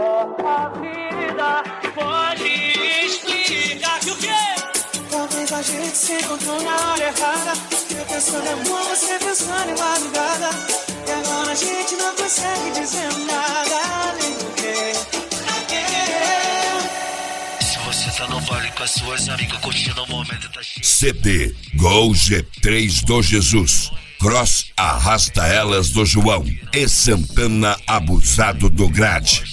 a vida pode explicar que o quê? Talvez a gente se encontrou na hora errada. Eu pensando em amor, você pensando em madrugada. E agora a gente não consegue dizer nada além do que se você tá no vale com as suas amigas curtindo o momento, tá cheio. CD Gol G3 do Jesus, Cross Arrasta Elas do João e Santana Abusado do Grade.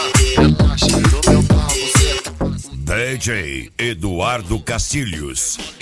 DJ Eduardo Cacilhos.